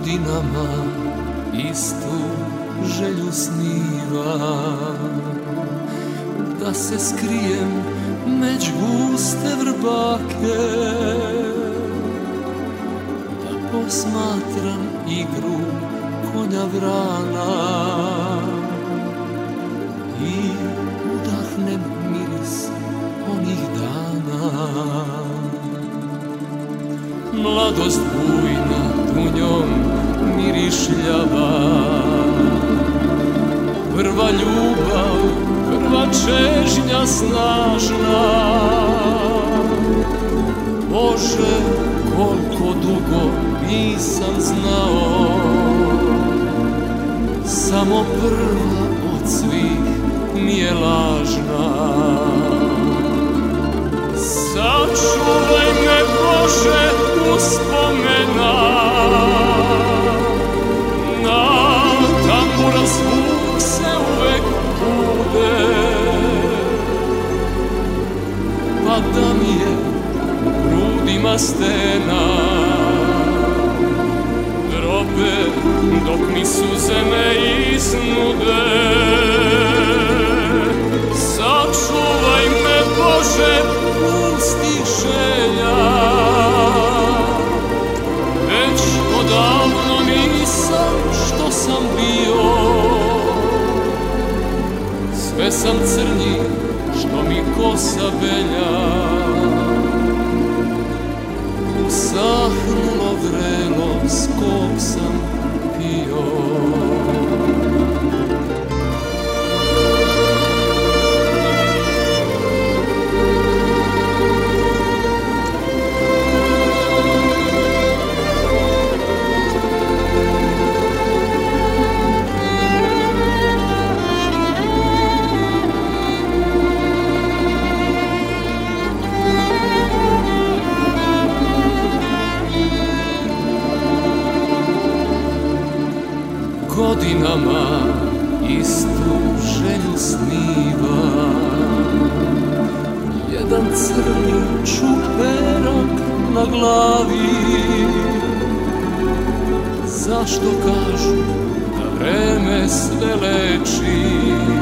godinama istu želju snivam, da se skrijem među guste vrbake, da posmatram igru konja vrana i udahnem miris onih dana. Mladost bujna tunjom mirišljava, prva ljubav, prva čežnja snažna. Bože, koliko dugo nisam znao, samo prva od svih mi je lažna. Sačuvaj me, Bože, uspomena na tambura zvuk se uvek bude, pa da mi je u grudima stena drobe dok mi suze ne iznude. Sačuvaj me, Bože, pustih želja, već odavno nisam što sam bio. Sve sam crnji što mi kosa belja, usahnulo vrelo s kog sam pio. Godinama istu želju sniva, jedan crni čuperak na glavi. Zašto kažu da vreme sve leči,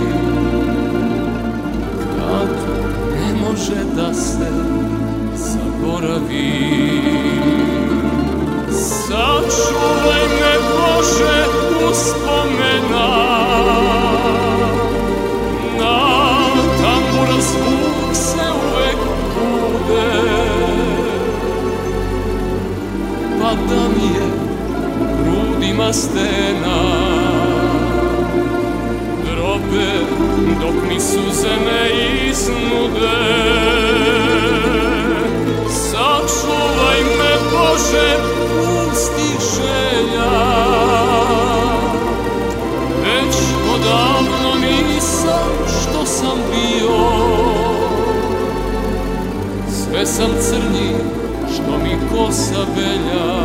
kad ne može da se zaboravi? Sačuvaj me, Bože, uspomena na tambura zvuk se uvek bude, pa da mi je u grudima stena drobe dok mi suze ne iznude. Sačuvaj me, Bože, pustih želja, već odavno nisam što sam bio. Sve sam crnji što mi kosa belja,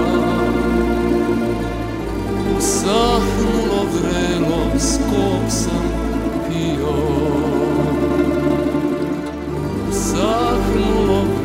usahnulo vrelo s kog sam pio. Usahnulo